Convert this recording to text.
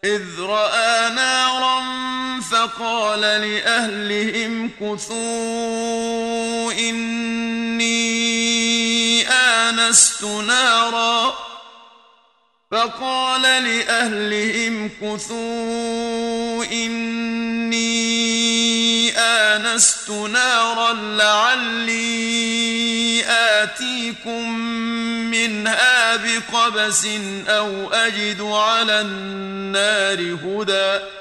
إذ رأى نارا فقال لأهلهم كثوا إني آنست نارا لعلي آتيكم منها بقبس أو أجد على النار هدى